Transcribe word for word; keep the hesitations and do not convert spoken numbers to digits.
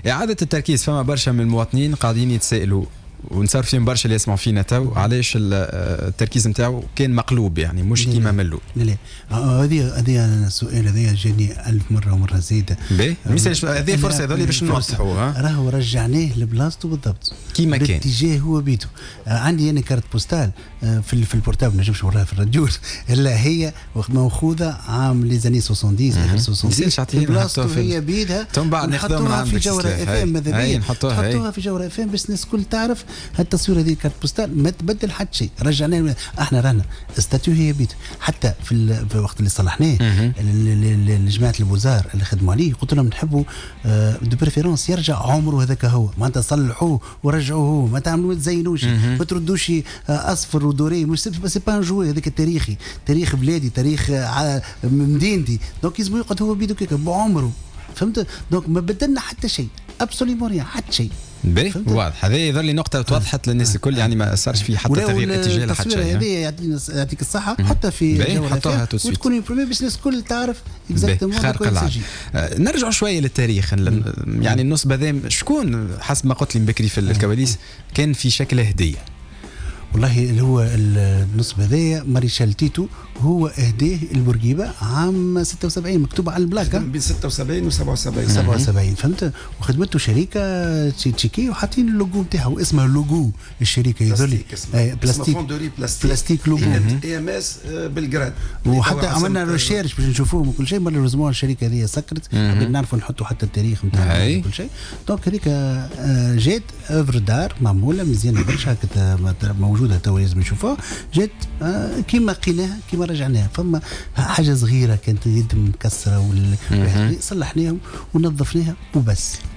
اعاده التركيز. فما برشا من المواطنين قاعدين يتسائلوا ونصرف فيهم برشا اللي يسمعوا فينا تو علاش التركيز نتاعو كان مقلوب، يعني مش كيما ملو. لا لا هذه هذه السؤال هذا جاني ألف مره ومره زايده. باهي هذه فرصه هذول باش نوضحوا. راهو رجعناه لبلاصتو بالضبط كيما كان الاتجاه هو بيته. عندي انا كارت بوستال في في البورتابل ما نجمش نوراها في الراديو. لا هي ماخوذه عام لي زاني سبعين سبعين بلاصتو هي بيدها. ثم بعد ناخذوها في جوهره اف ام. ماذا بيا نحطوها في جوهره اف ام باش الناس الكل تعرف هالتصويره هذه كارت بوستال ما تبدل حتى شيء. رجعنا احنا رانا استاتيو هي بيت. حتى في, في الوقت اللي صلحناه لجماعه الوزار اللي خدموا عليه قلت لهم نحبوا دو بريفيرونس يرجع عمره هذاك هو معناتها صلحوه ورجعوه ما تعملوا ما تزينوش ما تردوش اصفر ودوري مش بس با جوي هذاك التاريخي تاريخ بلادي تاريخ مدينتي دونك يلزم يقعد هو بيدو كيك بعمره فهمت. دونك ما بدلنا حتى شيء ابسوليمون ريان حتى شيء. باهي واضح. هذه يظل لي نقطة توضحت للناس الكل يعني ما صارش في حتى تغيير اتجاه لحد شيء. هذه يعطينا يعطيك الصحة حتى في حطوها وتكون يمبرمي باش الناس الكل تعرف اكزاكتومون. خارق العادة. نرجع شوية للتاريخ يعني النصب هذا شكون حسب ما قلت لي بكري في الكواليس كان في شكل هدية. والله اللي هو النصب هذايا ماريشال تيتو هو اهداه البورقيبه عام ستة وسبعين مكتوب على البلاكه بين ستة وسبعين و سبعة وسبعين سبعة وسبعين فهمت. وخدمته شركه تشيكيه وحاطين اللوجو نتاعو اسمه لوجو الشركه يذولي بلاستيك بلاستيك لوجو اي ام اس بالجراد. وحتى عملنا ريشيرش باش نشوفوهم وكل شيء مالوريزمون الشركه هذه سكرت بدنا نعرفوا نحطوا حتى التاريخ نتاعها وكل شيء. دونك هذيك جات اوفر دار معموله مزيانه برشا موجوده تو لازم نشوفوها. جات كيما قيناها كيما رجعناها. فما حاجه صغيره كانت يد مكسره وال... صلحناهم ونظفناها وبس.